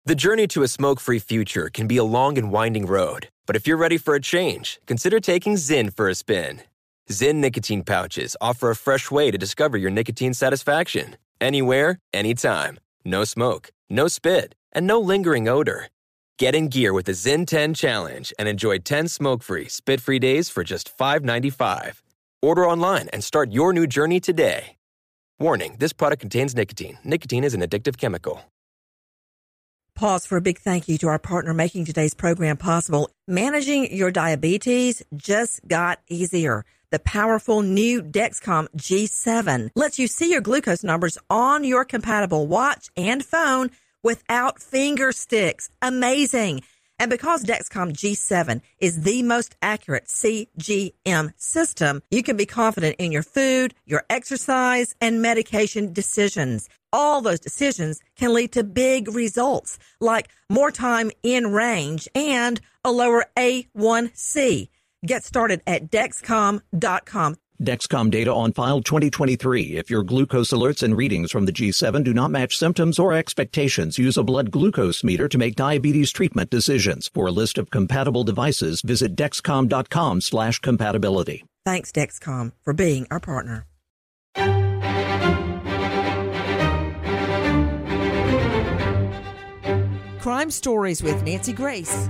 The journey to a smoke-free future can be a long and winding road, but if you're ready for a change, consider taking Zyn for a spin. Zyn nicotine pouches offer a fresh way to discover your nicotine satisfaction. Anywhere, anytime. No smoke, no spit, and no lingering odor. Get in gear with the Zyn 10 Challenge and enjoy 10 smoke-free, spit-free days for just $5.95. Order online and start your new journey today. Warning, this product contains nicotine. Nicotine is an addictive chemical. Pause for a big thank you to our partner making today's program possible. Managing your diabetes just got easier. The powerful new Dexcom G7 lets you see your glucose numbers on your compatible watch and phone without finger sticks. Amazing. And because Dexcom G7 is the most accurate CGM system, you can be confident in your food, your exercise, and medication decisions. All those decisions can lead to big results, like more time in range and a lower A1C. Get started at Dexcom.com. Dexcom data on file 2023. If your glucose alerts and readings from the G7 do not match symptoms or expectations, use a blood glucose meter to make diabetes treatment decisions. For a list of compatible devices, visit Dexcom.com/compatibility. Thanks, Dexcom, for being our partner. Crime Stories with Nancy Grace.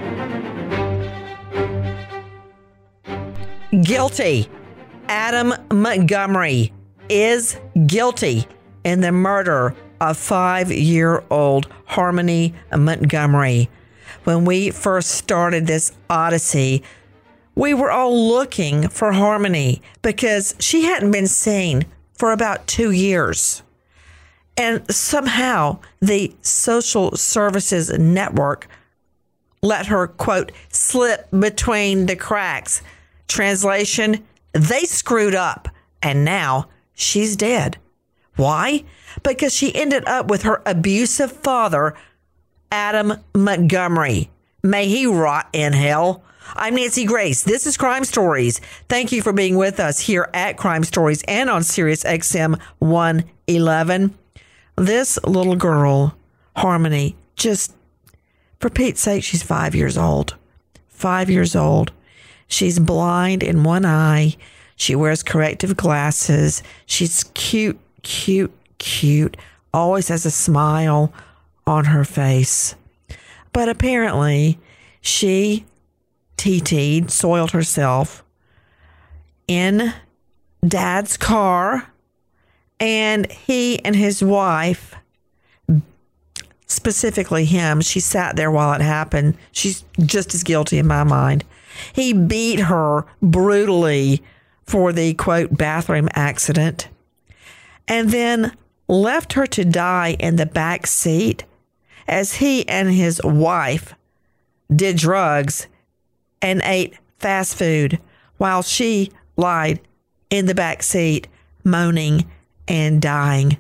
Guilty. Adam Montgomery is guilty in the murder of 5-year-old Harmony Montgomery. When we first started this odyssey, we were all looking for Harmony because she hadn't been seen for about 2 years. And somehow the social services network let her, quote, slip between the cracks. Translation, they screwed up, and now she's dead. Why? Because she ended up with her abusive father, Adam Montgomery. May he rot in hell. I'm Nancy Grace. This is Crime Stories. Thank you for being with us here at Crime Stories and on Sirius XM 111. This little girl, Harmony, just, for Pete's sake, she's 5 years old. 5 years old. She's blind in one eye. She wears corrective glasses. She's cute, cute, cute. Always has a smile on her face. But apparently, she TT'd, soiled herself in Dad's car. And he and his wife, specifically him, she sat there while it happened. She's just as guilty in my mind. He beat her brutally for the, quote, bathroom accident, and then left her to die in the back seat as he and his wife did drugs and ate fast food while she lied in the back seat, moaning and dying.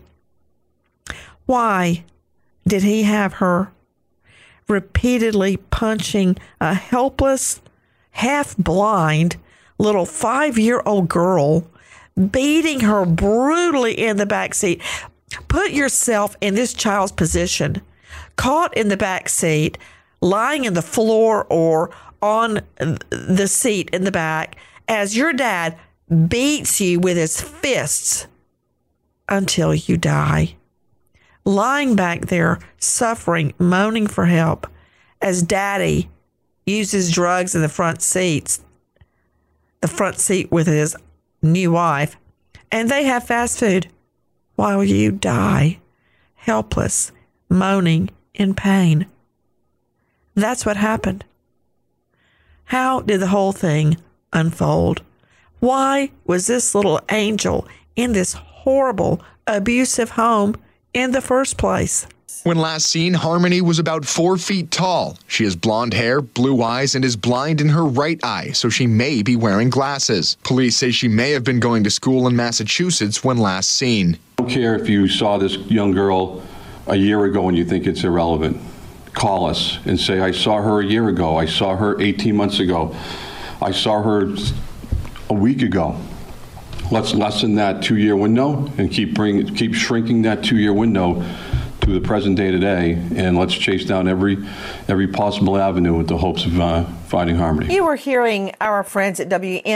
Why did he have her repeatedly punching a helpless, half-blind little 5-year-old girl, beating her brutally in the back seat? Put yourself in this child's position, caught in the back seat, lying in the floor or on the seat in the back as your dad beats you with his fists until you die. Lying back there, suffering, moaning for help as daddy uses drugs in the front seat with his new wife, and they have fast food while you die, helpless, moaning in pain. That's what happened. How did the whole thing unfold? Why was this little angel in this horrible, abusive home in the first place? When last seen, Harmony was about 4 feet tall. She has blonde hair, blue eyes, and is blind in her right eye, so she may be wearing glasses. Police say she may have been going to school in Massachusetts when last seen. I don't care if you saw this young girl a year ago and you think it's irrelevant. Call us and say, I saw her a year ago. I saw her 18 months ago. I saw her a week ago. Let's lessen that 2-year window and keep shrinking that 2-year window to the present day today, and let's chase down every possible avenue with the hopes of finding Harmony. You were hearing our friends at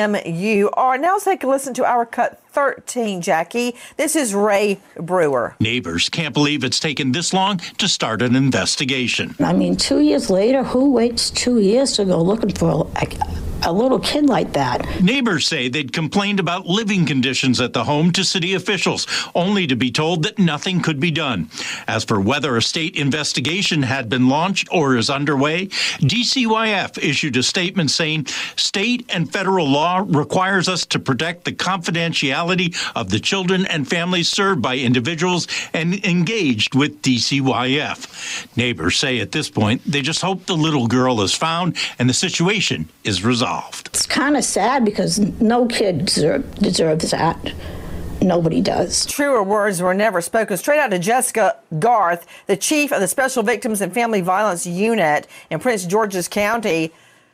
WMUR. Now let's take a listen to our Cut 13, Jackie. This is Ray Brewer. Neighbors can't believe it's taken this long to start an investigation. I mean, 2 years later, who waits 2 years to go looking for a little kid like that? Neighbors say they'd complained about living conditions at the home to city officials, only to be told that nothing could be done. As for whether a state investigation had been launched or is underway, DCYF issued a statement saying state and federal law requires us to protect the confidentiality of the children and families served by individuals and engaged with DCYF. Neighbors say at this point they just hope the little girl is found and the situation is resolved. It's kind of sad because no kid deserves that. Nobody does. Truer words were never spoken. Straight out to Jessica Garth, the chief of the Special Victims and Family Violence Unit in Prince George's County.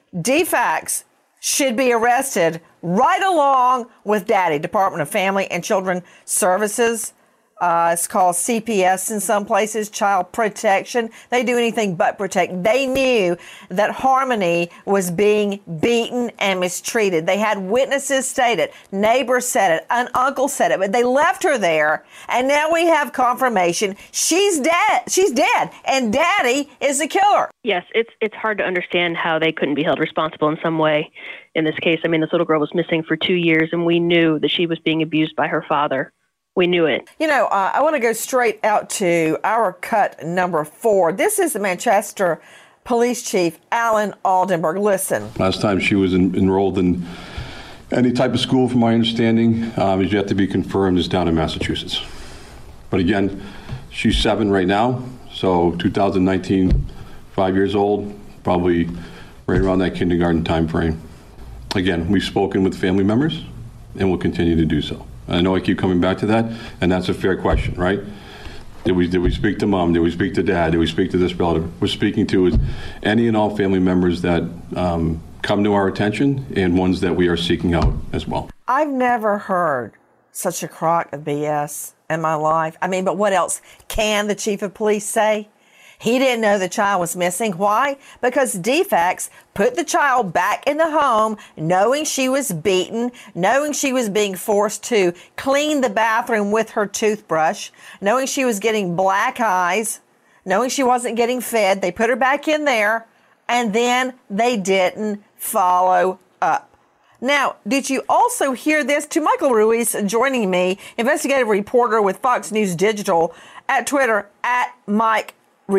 DFACS should be arrested right along with Daddy, Department of Family and Children Services. It's called CPS in some places, Child Protection. They do anything but protect. They knew that Harmony was being beaten and mistreated. They had witnesses state it. Neighbors said it. An uncle said it. But they left her there. And now we have confirmation she's dead. She's dead. And Daddy is the killer. Yes, it's hard to understand how they couldn't be held responsible in some way in this case. I mean, this little girl was missing for 2 years, and we knew that she was being abused by her father. We knew it. You know, I want to go straight out to our cut number 4. This is the Manchester Police Chief, Alan Aldenberg. Listen. Last time she was enrolled in any type of school, from my understanding, is yet to be confirmed, is down in Massachusetts. But again, she's 7 right now, so 2019, 5 years old, probably right around that kindergarten time frame. Again, we've spoken with family members, and we'll continue to do so. I know I keep coming back to that, and that's a fair question, right? Did we speak to mom? Did we speak to dad? Did we speak to this relative? We're speaking to any and all family members that come to our attention and ones that we are seeking out as well. I've never heard such a crock of BS in my life. I mean, but what else can the chief of police say? He didn't know the child was missing. Why? Because DFACS put the child back in the home knowing she was beaten, knowing she was being forced to clean the bathroom with her toothbrush, knowing she was getting black eyes, knowing she wasn't getting fed. They put her back in there, and then they didn't follow up. Now, did you also hear this? To Michael Ruiz joining me, investigative reporter with Fox News Digital, at Twitter, at Mike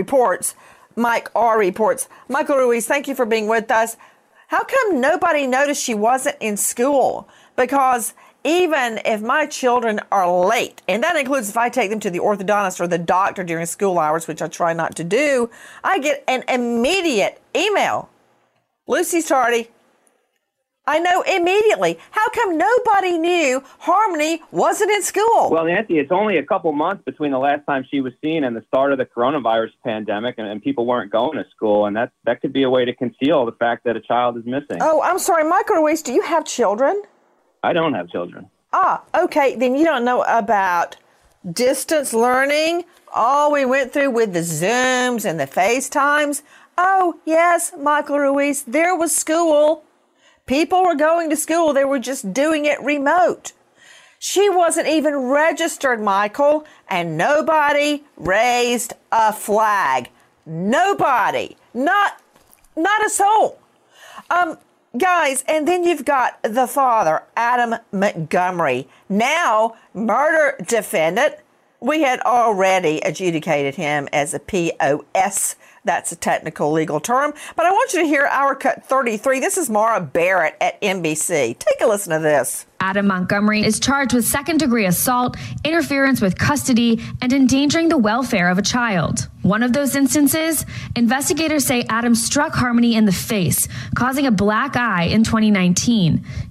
R Reports. Michael Ruiz, thank you for being with us. How come nobody noticed she wasn't in school? Because even if my children are late, and that includes if I take them to the orthodontist or the doctor during school hours, which I try not to do, I get an immediate email. Lucy's tardy. I know immediately. How come nobody knew Harmony wasn't in school? Well, Nancy, it's only a couple months between the last time she was seen and the start of the coronavirus pandemic, and people weren't going to school, and that could be a way to conceal the fact that a child is missing. Oh, I'm sorry. Michael Ruiz, do you have children? I don't have children. Ah, okay. Then you don't know about distance learning, all we went through with the Zooms and the FaceTimes. Oh, yes, Michael Ruiz, there was school. People were going to school. They were just doing it remote. She wasn't even registered, Michael, and nobody raised a flag. Nobody. Not a soul. Guys, and then you've got the father, Adam Montgomery, now murder defendant. We had already adjudicated him as a POS. That's a technical legal term. But I want you to hear our cut 33. This is Mara Barrett at NBC. Take a listen to this. Adam Montgomery is charged with second-degree assault, interference with custody, and endangering the welfare of a child. One of those instances, investigators say Adam struck Harmony in the face, causing a black eye in 2019.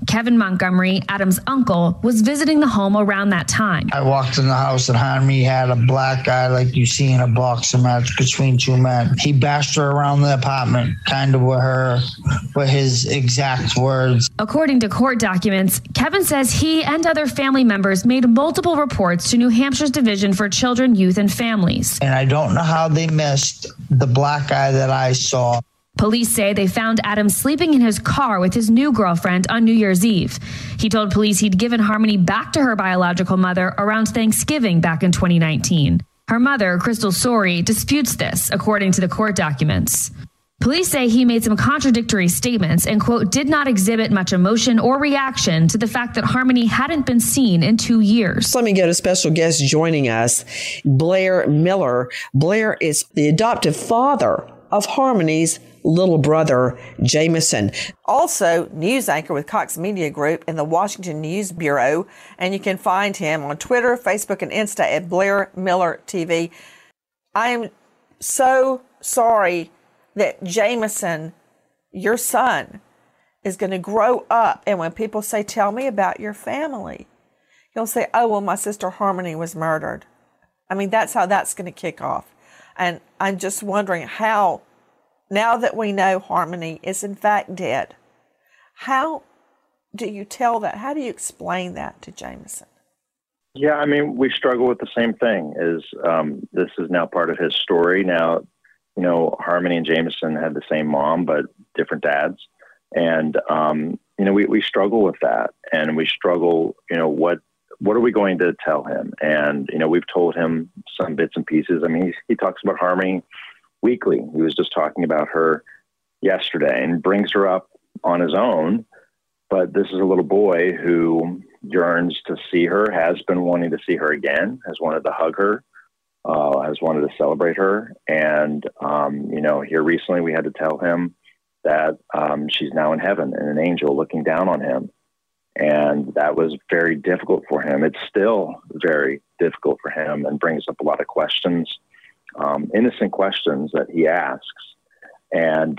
Kevin Montgomery, Adam's uncle, was visiting the home around that time. I walked in the house and Harmony had a black eye like you see in a boxing match between two men. He bashed her around the apartment, kind of with his exact words. According to court documents, Kevin says he and other family members made multiple reports to New Hampshire's Division for Children, Youth, and Families. And I don't know how they missed the black eye that I saw. Police say they found Adam sleeping in his car with his new girlfriend on New Year's Eve. He told police he'd given Harmony back to her biological mother around Thanksgiving back in 2019. Her mother, Crystal Sorey, disputes this, according to the court documents. Police say he made some contradictory statements and, quote, did not exhibit much emotion or reaction to the fact that Harmony hadn't been seen in 2 years. Let me get a special guest joining us, Blair Miller. Blair is the adoptive father of Harmony's little brother, Jameson. Also, news anchor with Cox Media Group in the Washington News Bureau. And you can find him on Twitter, Facebook, and Insta at Blair Miller TV. I am so sorry that Jameson, your son, is going to grow up. And when people say, tell me about your family, he'll say, oh, well, my sister Harmony was murdered. I mean, that's how that's going to kick off. And I'm just wondering how, now that we know Harmony is in fact dead, how do you tell that? How do you explain that to Jameson? Yeah, I mean, we struggle with the same thing. This is now part of his story. Now, you know, Harmony and Jameson had the same mom, but different dads. And, you know, we struggle with that. And we struggle, you know, what are we going to tell him? And, you know, we've told him some bits and pieces. I mean, he talks about Harmony weekly. He was just talking about her yesterday and brings her up on his own. But this is a little boy who yearns to see her, has been wanting to see her again, has wanted to hug her, has wanted to celebrate her. And, you know, here recently we had to tell him that she's now in heaven and an angel looking down on him. And that was very difficult for him. It's still very difficult for him and brings up a lot of questions, innocent questions that he asks. And,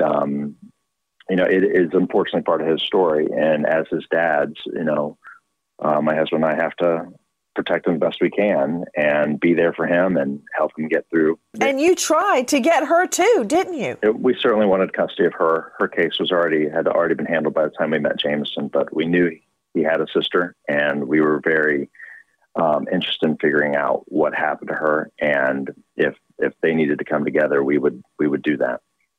you know, it is unfortunately part of his story. And as his dads, you know, my husband and I have to protect him the best we can and be there for him and help him get through. And you tried to get her too, didn't you? We certainly wanted custody of her. Her case had already been handled by the time we met Jameson, but we knew he had a sister, and we were very interested in figuring out what happened to her. And if they needed to come together, we would do that.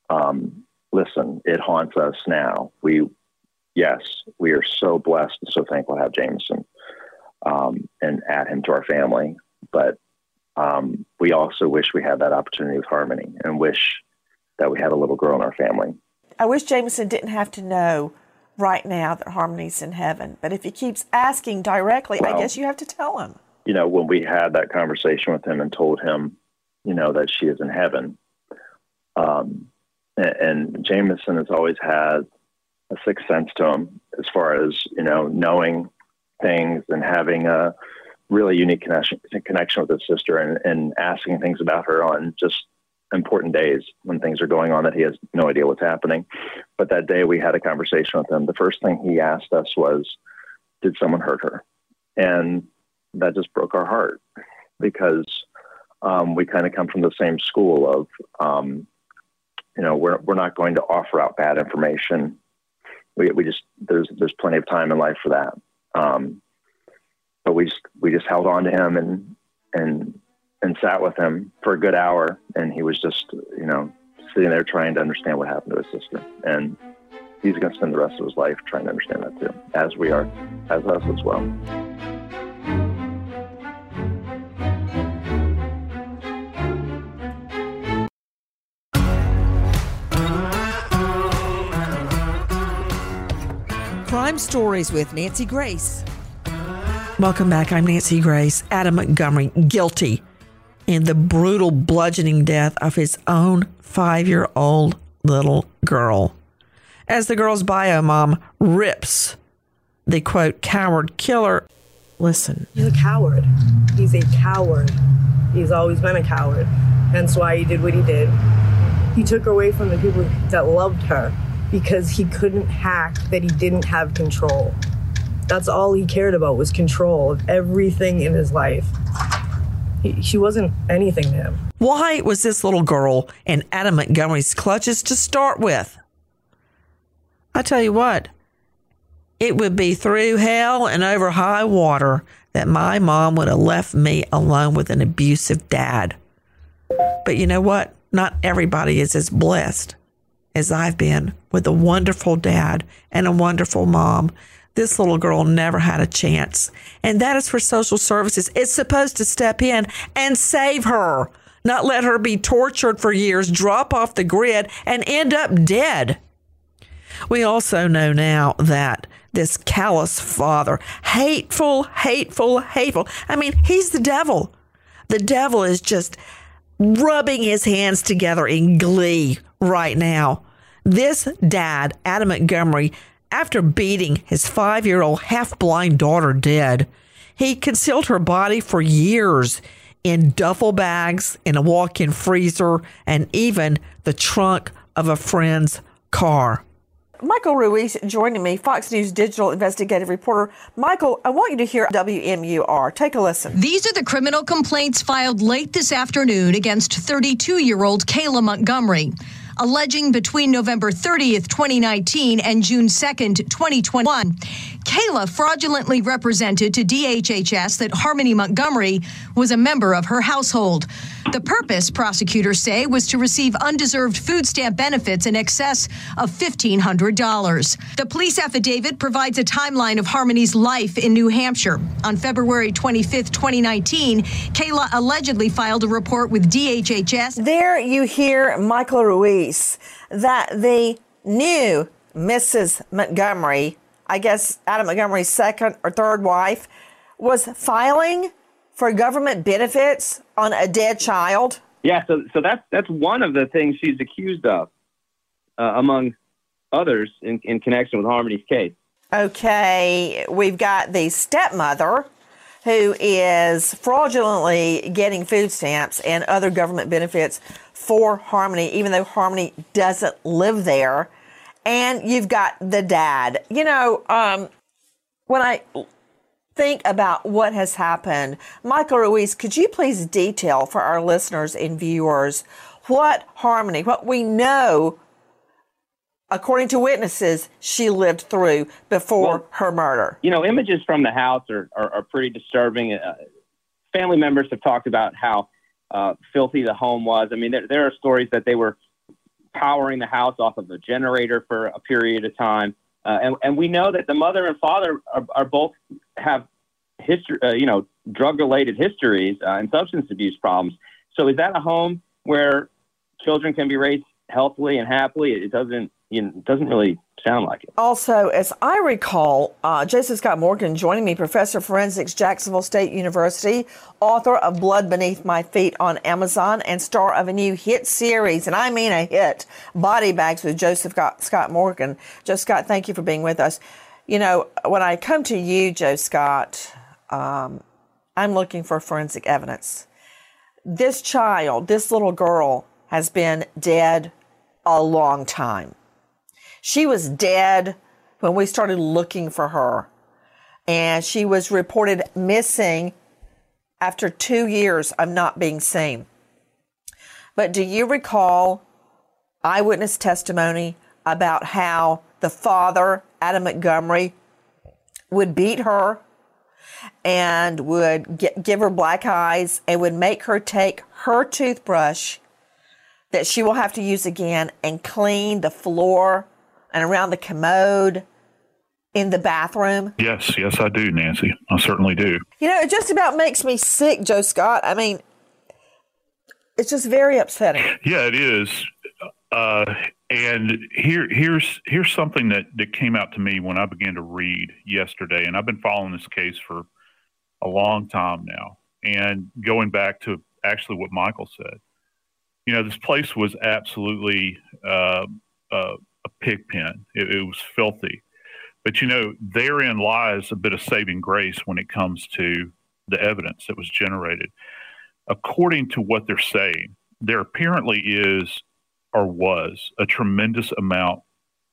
Listen, it haunts us now. We are so blessed and so thankful to have Jameson and add him to our family. But we also wish we had that opportunity with Harmony and wish that we had a little girl in our family. I wish Jameson didn't have to know right now that Harmony's in heaven. But if he keeps asking directly, I guess you have to tell him. You know, when we had that conversation with him and told him, you know, that she is in heaven, and Jameson has always had a sixth sense to him as far as, you know, knowing things and having a really unique connection with his sister and asking things about her on just important days when things are going on that he has no idea what's happening. But that day we had a conversation with him. The first thing he asked us was, did someone hurt her? And that just broke our heart because we kind of come from the same school of, you know, we're not going to offer out bad information. We just, there's plenty of time in life for that. But we just held on to him and sat with him for a good hour. And he was just, you know, sitting there trying to understand what happened to his sister. And he's going to spend the rest of his life trying to understand that too, as we are, as us as well. Crime Stories with Nancy Grace. Welcome back. I'm Nancy Grace. Adam Montgomery, guilty in the brutal bludgeoning death of his own 5-year-old little girl. As the girl's bio mom rips the, quote, coward killer. Listen. He's a coward. He's a coward. He's always been a coward. Hence why he did what he did. He took her away from the people that loved her, because he couldn't hack that he didn't have control. That's all he cared about, was control of everything in his life. She wasn't anything to him. Why was this little girl in Adam Montgomery's clutches to start with? I tell you what, it would be through hell and over high water that my mom would have left me alone with an abusive dad. But you know what? Not everybody is as blessed as I've been with a wonderful dad and a wonderful mom. This little girl never had a chance. And that is where social services is supposed to step in and save her, not let her be tortured for years, drop off the grid, and end up dead. We also know now that this callous father, hateful. I mean, he's the devil. The devil is just rubbing his hands together in glee right now. This dad, Adam Montgomery, after beating his 5-year-old half-blind daughter dead, he concealed her body for years in duffel bags, in a walk-in freezer, and even the trunk of a friend's car. Michael Ruiz joining me, Fox News digital investigative reporter. Michael, I want you to hear WMUR. Take a listen. These are the criminal complaints filed late this afternoon against 32-year-old Kayla Montgomery, alleging between November 30th, 2019 and June 2nd, 2021, Kayla fraudulently represented to DHHS that Harmony Montgomery was a member of her household. The purpose, prosecutors say, was to receive undeserved food stamp benefits in excess of $1,500. The police affidavit provides a timeline of Harmony's life in New Hampshire. On February 25th, 2019, Kayla allegedly filed a report with DHHS. There you hear Michael Ruiz, that the new Mrs. Montgomery, I guess Adam Montgomery's second or third wife, was filing for government benefits on a dead child? Yeah, so that's one of the things she's accused of, among others, in connection with Harmony's case. Okay, we've got the stepmother who is fraudulently getting food stamps and other government benefits for Harmony, even though Harmony doesn't live there. And you've got the dad. You know, when I think about what has happened, Michael Ruiz, could you please detail for our listeners and viewers what Harmony, what we know, according to witnesses, she lived through before her murder? You know, images from the house are pretty disturbing. Family members have talked about how filthy the home was. I mean, there are stories that they were powering the house off of a generator for a period of time. And we know that the mother and father are both have history, drug-related histories and substance abuse problems. So is that a home where children can be raised healthily and happily? It doesn't really sound like it. Also, as I recall, Joseph Scott Morgan joining me, professor of forensics, Jacksonville State University, author of Blood Beneath My Feet on Amazon, and star of a new hit series, and I mean a hit, Body Bags with Joseph Scott Morgan. Joe Scott, thank you for being with us. You know, when I come to you, Joe Scott, I'm looking for forensic evidence. This child, this little girl, has been dead a long time. She was dead when we started looking for her, and she was reported missing after 2 years of not being seen. But do you recall eyewitness testimony about how the father, Adam Montgomery, would beat her and would give her black eyes and would make her take her toothbrush that she will have to use again and clean the floor and around the commode in the bathroom? Yes, I do, Nancy. I certainly do. You know, it just about makes me sick, Joe Scott. I mean, it's just very upsetting. Yeah, it is. And here's something that came out to me when I began to read yesterday, and I've been following this case for a long time now, and going back to actually what Michael said. You know, this place was absolutely a pig pen. It was filthy. But, you know, therein lies a bit of saving grace when it comes to the evidence that was generated. According to what they're saying, there apparently is or was a tremendous amount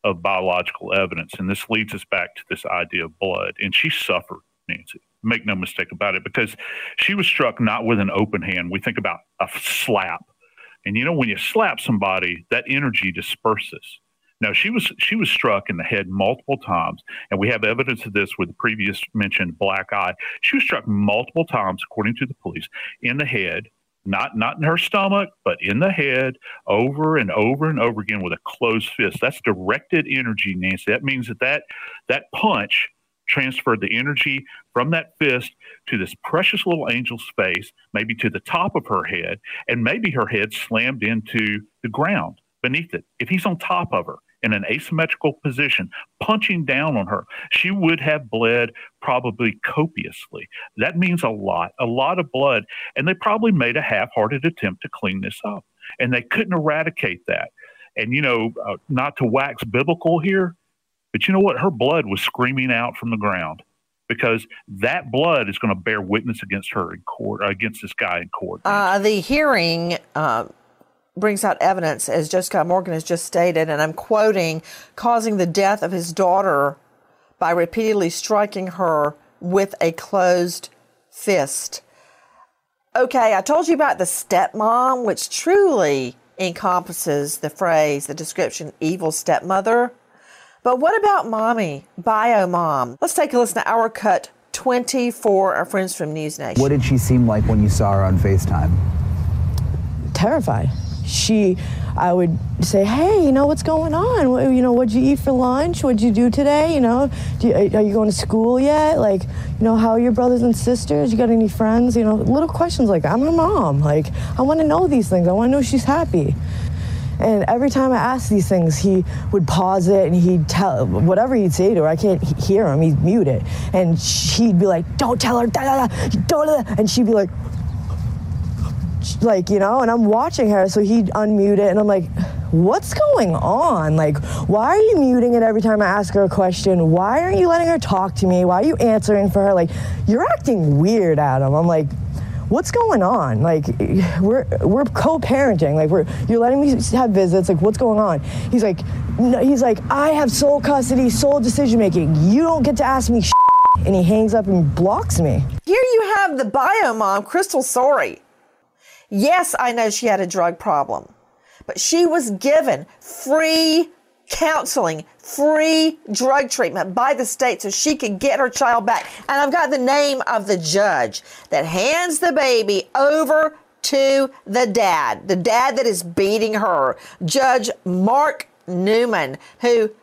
of biological evidence. And this leads us back to this idea of blood. And she suffered, Nancy. Make no mistake about it, because she was struck not with an open hand. We think about a slap. And when you slap somebody, that energy disperses. Now, she was struck in the head multiple times, and we have evidence of this with the previous mentioned black eye. She was struck multiple times, according to the police, in the head, not in her stomach, but in the head, over and over and over again with a closed fist. That's directed energy, Nancy. That means that punch transferred the energy from that fist to this precious little angel's face, maybe to the top of her head, and maybe her head slammed into the ground beneath it. If he's on top of her in an asymmetrical position, punching down on her, she would have bled probably copiously. That means a lot of blood. And they probably made a half-hearted attempt to clean this up. And they couldn't eradicate that. And, not to wax biblical here, but you know what? Her blood was screaming out from the ground, because that blood is going to bear witness against her in court, against this guy in court. The hearing brings out evidence, as Joe Scott Morgan has just stated, and I'm quoting, causing the death of his daughter by repeatedly striking her with a closed fist. Okay, I told you about the stepmom, which truly encompasses the description, evil stepmother. But what about mommy, bio mom? Let's take a listen to our cut 24, our friends from News Nation. What did she seem like when you saw her on FaceTime? Terrified. I would say, hey, what's going on? What'd you eat for lunch? What'd you do today? Are you going to school yet? How are your brothers and sisters? You got any friends? Little questions like that. I'm her mom. I want to know these things. I want to know she's happy. And every time I asked these things, he would pause it and he'd tell whatever he'd say to her. I can't hear him. He'd mute it. And she'd be like, don't tell her. Don't. And she'd be like, and I'm watching her. So he'd unmute it. And I'm like, what's going on? Why are you muting it every time I ask her a question? Why aren't you letting her talk to me? Why are you answering for her? You're acting weird, Adam. I'm like, what's going on? We're co-parenting. You're letting me have visits. What's going on? He's like, I have sole custody, sole decision making. You don't get to ask me shit. And he hangs up and blocks me. Here you have the bio mom, Crystal Sorey. Yes, I know she had a drug problem, but she was given free counseling, free drug treatment by the state so she could get her child back. And I've got the name of the judge that hands the baby over to the dad that is beating her, Judge Mark Newman, who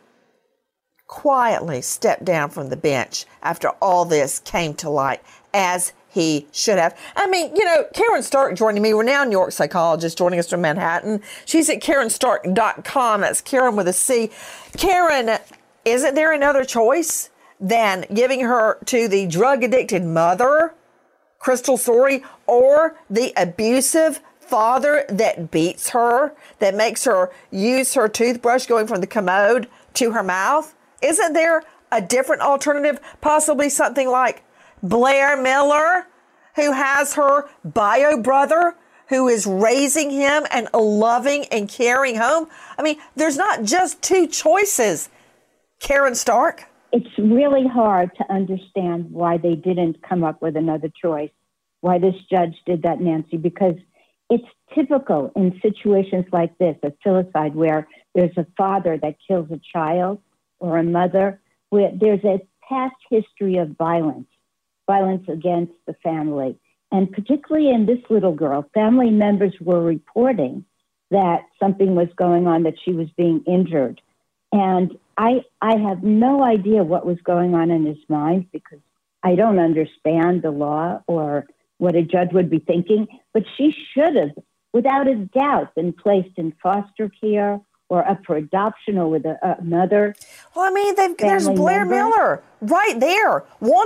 quietly stepped down from the bench after all this came to light, as he should have. Karen Stark joining me. We're now New York psychologist joining us from Manhattan. She's at KarenStark.com. That's Karen with a C. Karen, isn't there another choice than giving her to the drug-addicted mother, Crystal Sorey, or the abusive father that beats her, that makes her use her toothbrush going from the commode to her mouth? Isn't there a different alternative? Possibly something like Blair Miller, who has her bio brother who is raising him and loving and caring home. There's not just two choices. Karen Stark? It's really hard to understand why they didn't come up with another choice, why this judge did that, Nancy, because it's typical in situations like this, a filicide, where there's a father that kills a child or a mother, where there's a past history of violence against the family. And particularly in this little girl, family members were reporting that something was going on, that she was being injured. And I have no idea what was going on in his mind, because I don't understand the law or what a judge would be thinking, but she should have, without a doubt, been placed in foster care or up for adoption, or with another. Well, there's Blair Miller right there,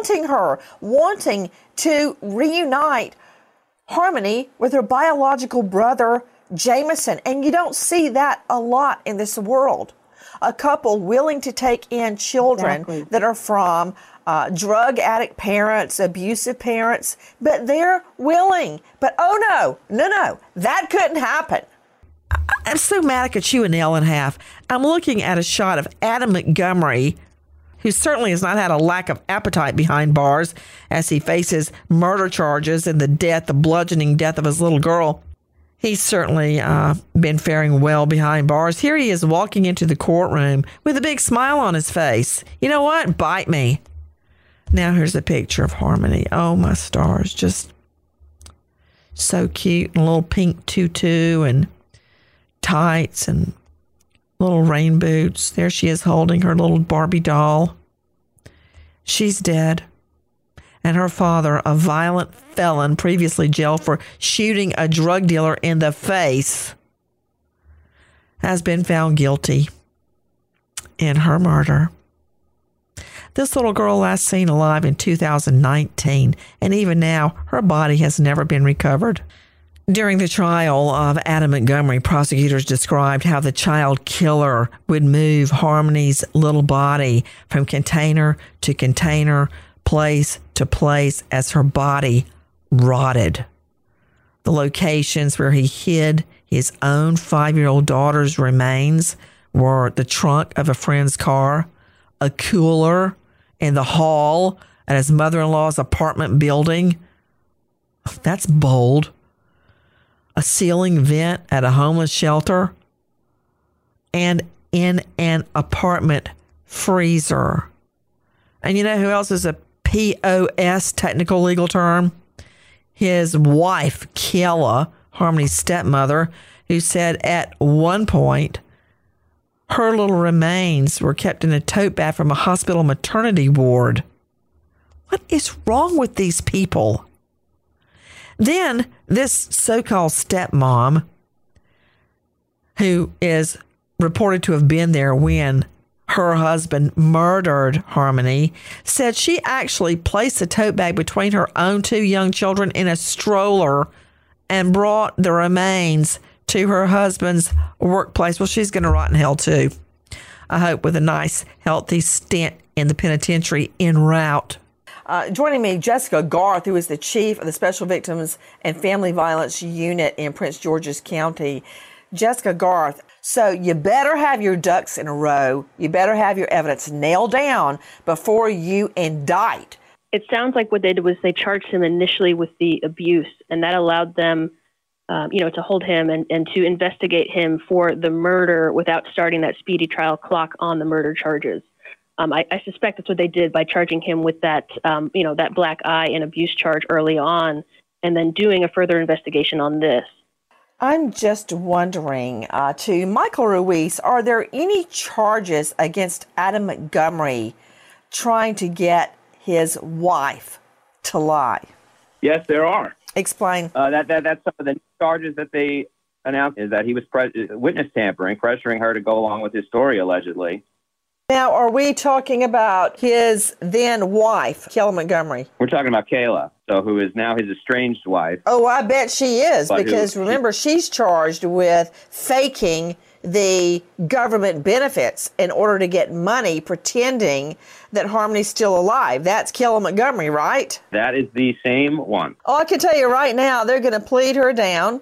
wanting to reunite Harmony with her biological brother, Jameson. And you don't see that a lot in this world. A couple willing to take in children that are from drug addict parents, abusive parents, but they're willing. But oh no, that couldn't happen. I'm so mad I could chew a nail in half. I'm looking at a shot of Adam Montgomery, who certainly has not had a lack of appetite behind bars as he faces murder charges and the bludgeoning death of his little girl. He's certainly been faring well behind bars. Here he is walking into the courtroom with a big smile on his face. You know what? Bite me. Now here's a picture of Harmony. Oh, my stars. Just so cute. A little pink tutu and tights and little rain boots. There she is holding her little Barbie doll. She's dead. And her father, a violent felon previously jailed for shooting a drug dealer in the face, has been found guilty in her murder. This little girl last seen alive in 2019, and even now, her body has never been recovered. During the trial of Adam Montgomery, prosecutors described how the child killer would move Harmony's little body from container to container, place to place as her body rotted. The locations where he hid his own 5-year-old daughter's remains were the trunk of a friend's car, a cooler in the hall at his mother-in-law's apartment building. That's bold. A ceiling vent at a homeless shelter, and in an apartment freezer. And you know who else is a POS, technical legal term? His wife, Kayla, Harmony's stepmother, who said at one point her little remains were kept in a tote bag from a hospital maternity ward. What is wrong with these people? Then this so-called stepmom, who is reported to have been there when her husband murdered Harmony, said she actually placed the tote bag between her own 2 young children in a stroller and brought the remains to her husband's workplace. Well, she's going to rot in hell too. I hope with a nice, healthy stint in the penitentiary en route. Joining me, Jessica Garth, who is the chief of the Special Victims and Family Violence Unit in Prince George's County. Jessica Garth, so you better have your ducks in a row. You better have your evidence nailed down before you indict. It sounds like what they did was they charged him initially with the abuse, and that allowed them to hold him and to investigate him for the murder without starting that speedy trial clock on the murder charges. I suspect that's what they did by charging him with that, that black eye and abuse charge early on, and then doing a further investigation on this. I'm just wondering, to Michael Ruiz, are there any charges against Adam Montgomery trying to get his wife to lie? Yes, there are. Explain. That's some of the charges that they announced, is that he was witness tampering, pressuring her to go along with his story, allegedly. Now, are we talking about his then wife, Kayla Montgomery? We're talking about Kayla, who is now his estranged wife. Oh, I bet she is, because remember, she's charged with faking the government benefits in order to get money, pretending that Harmony's still alive. That's Kayla Montgomery, right? That is the same one. Oh, I can tell you right now, they're going to plead her down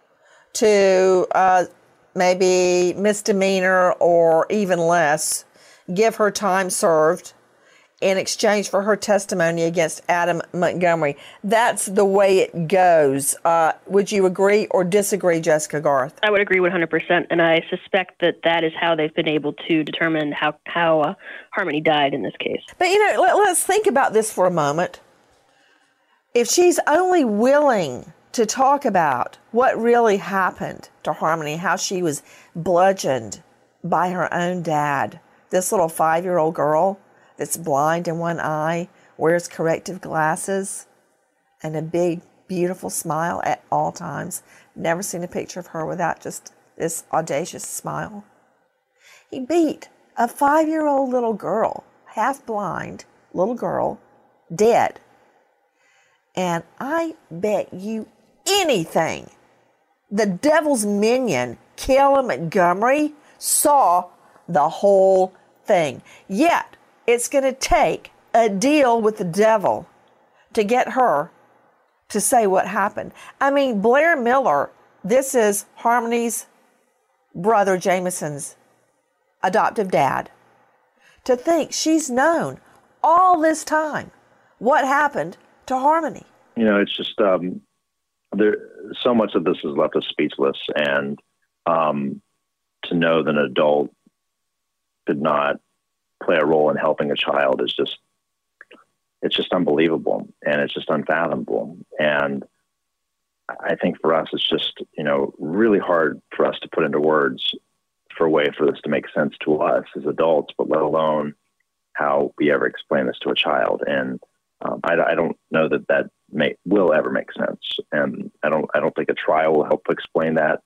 to maybe misdemeanor or even less. Give her time served in exchange for her testimony against Adam Montgomery. That's the way it goes. Would you agree or disagree, Jessica Garth? I would agree 100%, and I suspect that is how they've been able to determine how Harmony died in this case. But, let's think about this for a moment. If she's only willing to talk about what really happened to Harmony, how she was bludgeoned by her own dad, this little 5-year-old girl that's blind in one eye, wears corrective glasses, and a big, beautiful smile at all times. Never seen a picture of her without just this audacious smile. He beat a 5-year-old little girl, half blind little girl, dead. And I bet you anything, the devil's minion, Kayla Montgomery, saw the whole thing. Yet, it's going to take a deal with the devil to get her to say what happened. I mean, Blair Miller, this is Harmony's brother Jamison's adoptive dad. To think she's known all this time what happened to Harmony. You know, it's just there. So much of this has left us speechless, and to know that an adult did not play a role in helping a child is just, it's just unbelievable, and it's just unfathomable. And I think for us, it's just, you know, really hard for us to put into words for a way for this to make sense to us as adults, but let alone how we ever explain this to a child. And I don't know that will ever make sense. And I don't think a trial will help explain that.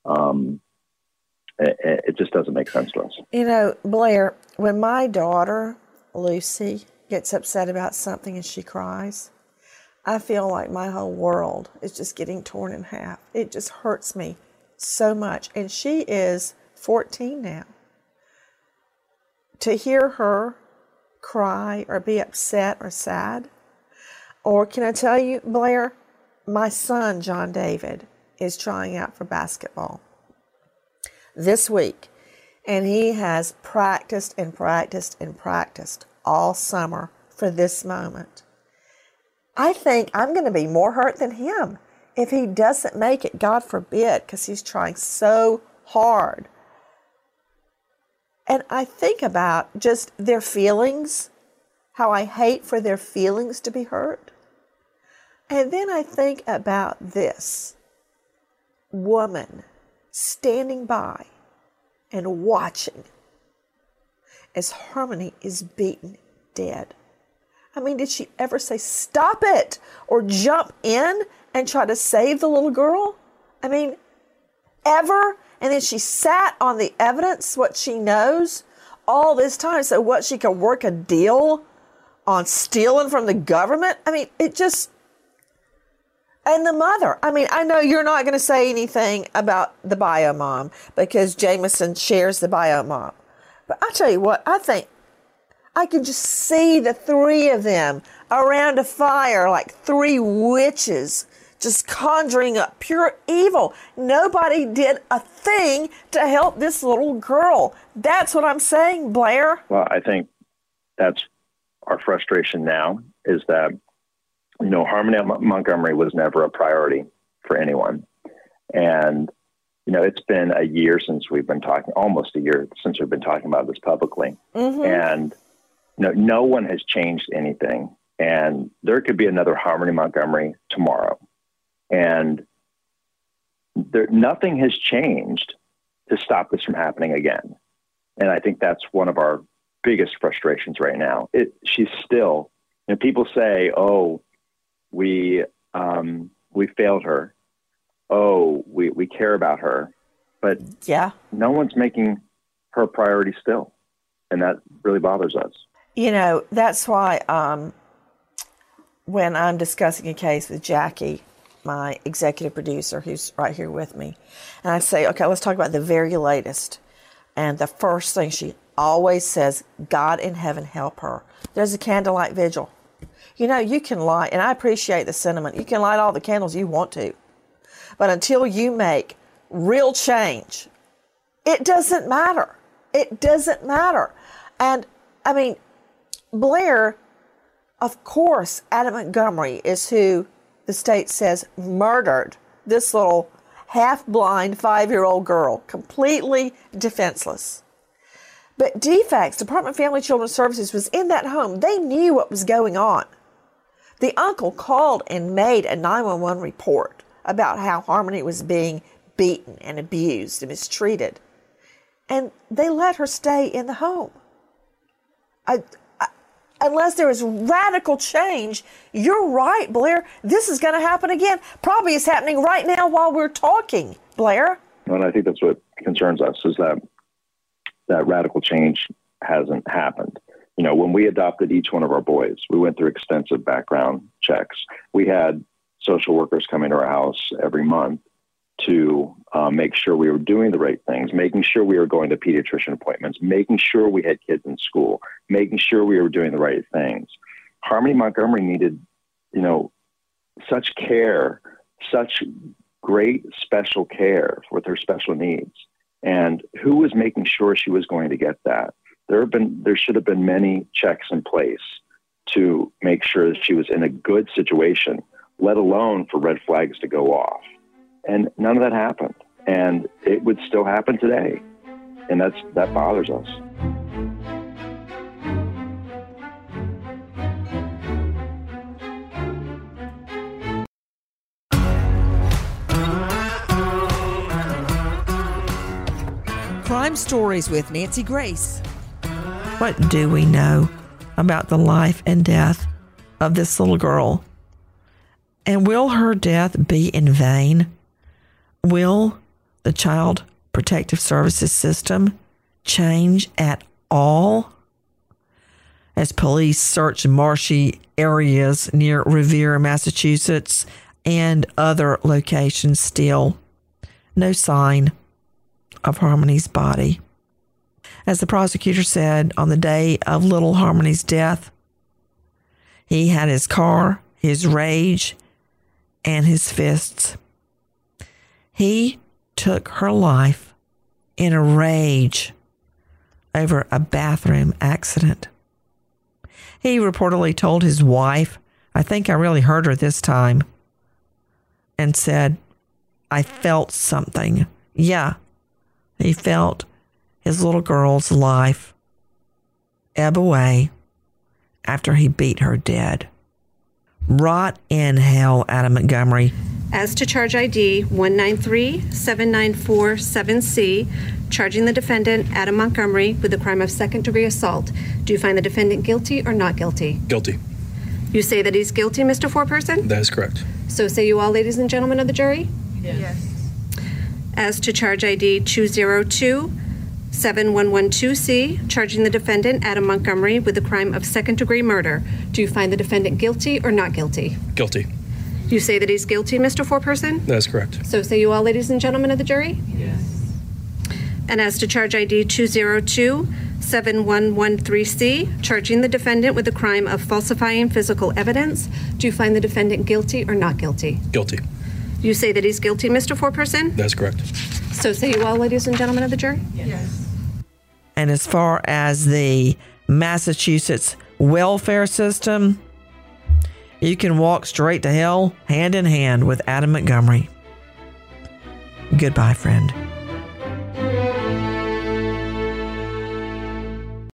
It just doesn't make sense to us. You know, Blair, when my daughter, Lucy, gets upset about something and she cries, I feel like my whole world is just getting torn in half. It just hurts me so much. And she is 14 now. To hear her cry or be upset or sad, or can I tell you, Blair, my son, John David, is trying out for basketball this week, and he has practiced and practiced and practiced all summer for this moment. I think I'm going to be more hurt than him if he doesn't make it, God forbid, because he's trying so hard. And I think about just their feelings, how I hate for their feelings to be hurt. And then I think about this woman standing by and watching as Harmony is beaten dead. I mean, did she ever say, stop it, or jump in and try to save the little girl? I mean, ever? And then she sat on the evidence, what she knows, all this time, so what, she could work a deal on stealing from the government? I mean, it just... And the mother, I mean, I know you're not going to say anything about the bio mom because Jamison shares the bio mom. But I'll tell you what, I think I can just see the three of them around a fire like three witches just conjuring up pure evil. Nobody did a thing to help this little girl. That's what I'm saying, Blair. Well, I think that's our frustration now is that, you know, Harmony Montgomery was never a priority for anyone. And, you know, it's been a year since we've been talking, almost a year since we've been talking about this publicly. Mm-hmm. And, you know, no one has changed anything. And there could be another Harmony Montgomery tomorrow. And nothing has changed to stop this from happening again. And I think that's one of our biggest frustrations right now. She's still, you know, people say, oh, we failed her. Oh, we care about her. But yeah, no one's making her a priority still. And that really bothers us. You know, that's why when I'm discussing a case with Jackie, my executive producer, who's right here with me, and I say, okay, let's talk about the very latest. And the first thing she always says, God in heaven help her. There's a candlelight vigil. You know, you can light, and I appreciate the sentiment, you can light all the candles you want to. But until you make real change, it doesn't matter. It doesn't matter. And, I mean, Blair, of course, Adam Montgomery is who the state says murdered this little half-blind 5-year-old girl, completely defenseless. But DFACS, Department of Family and Children's Services, was in that home. They knew what was going on. The uncle called and made a 911 report about how Harmony was being beaten and abused and mistreated. And they let her stay in the home. Unless there is radical change, you're right, Blair. This is going to happen again. Probably it's happening right now while we're talking, Blair. And I think that's what concerns us, is that radical change hasn't happened. You know, when we adopted each one of our boys, we went through extensive background checks. We had social workers coming to our house every month to make sure we were doing the right things, making sure we were going to pediatrician appointments, making sure we had kids in school, making sure we were doing the right things. Harmony Montgomery needed, you know, such care, such great special care with her special needs. And who was making sure she was going to get that? There should have been many checks in place to make sure that she was in a good situation, let alone for red flags to go off. And none of that happened. And it would still happen today. And that bothers us. Crime Stories with Nancy Grace. What do we know about the life and death of this little girl? And will her death be in vain? Will the Child Protective Services system change at all? As police search marshy areas near Revere, Massachusetts, and other locations, still no sign of Harmony's body. As the prosecutor said, on the day of little Harmony's death, he had his car, his rage, and his fists. He took her life in a rage over a bathroom accident. He reportedly told his wife, I think I really hurt her this time, and said, I felt something. Yeah, he felt his little girl's life ebb away after he beat her dead. Rot in hell, Adam Montgomery. As to charge ID 193-7947C, charging the defendant, Adam Montgomery, with the crime of second-degree assault, do you find the defendant guilty or not guilty? Guilty. You say that he's guilty, Mr. Foreperson? That is correct. So say you all, ladies and gentlemen of the jury? Yes. As to charge ID 202-7112C, charging the defendant, Adam Montgomery, with the crime of second-degree murder, do you find the defendant guilty or not guilty? Guilty. You say that he's guilty, Mr. Foreperson? That is correct. So say you all, ladies and gentlemen of the jury? Yes. And as to charge ID 202-7113C, charging the defendant with the crime of falsifying physical evidence, do you find the defendant guilty or not guilty? Guilty. You say that he's guilty, Mr. Foreperson? That is correct. So say you all, ladies and gentlemen of the jury? Yes. And as far as the Massachusetts welfare system, you can walk straight to hell hand in hand with Adam Montgomery. Goodbye, friend.